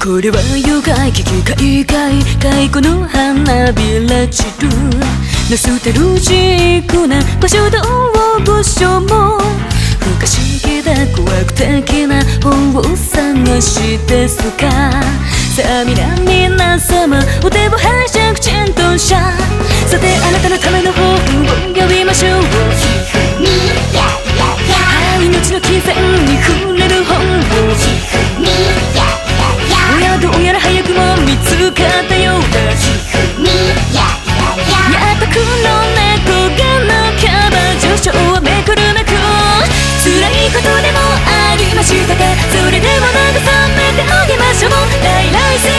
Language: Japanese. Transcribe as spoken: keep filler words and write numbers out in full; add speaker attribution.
Speaker 1: これは妖怪危機海外太鼓の花びら散るノスタルジックな場所と大御所も不可思議だ怖く的な本を探しですか。さあ皆皆様お手を拝借ちゃんとしゃ。さてあなたのための抱負を呼びましょう。命の金銭に触れる本をおやどうやら早くも見つかったようだ。やっと黒猫がのキャバ上昇はめくるめく辛いことでもありましたか。それでも慰めてあげましょう。来来世